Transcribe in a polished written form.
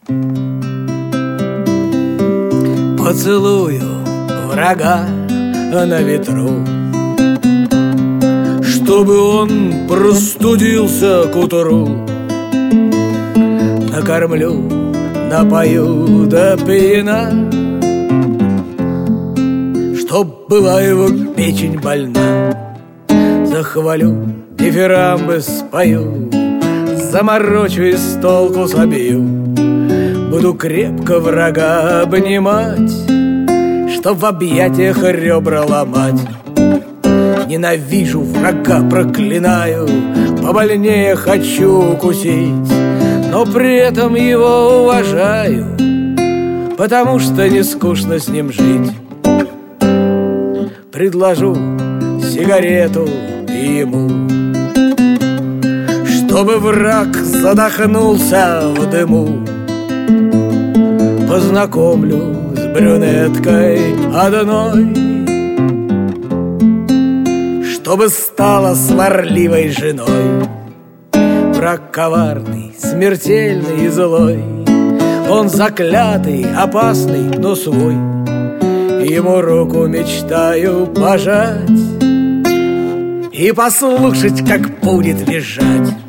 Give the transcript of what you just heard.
Поцелую врага на ветру, чтобы он простудился к утру. Накормлю, напою до пьяна, чтоб была его печень больна. Захвалю, дифирамбы спою, заморочу и с толку собью. Буду крепко врага обнимать, чтоб в объятиях ребра ломать. Ненавижу врага, проклинаю, побольнее хочу укусить, но при этом его уважаю, потому что не скучно с ним жить. Предложу сигарету ему, чтобы враг задохнулся в дыму. Познакомлю с брюнеткой одной, чтобы стала сварливой женой. Враг коварный, смертельный и злой, он заклятый, опасный, но свой. Ему руку мечтаю пожать и послушать, как будет визжать.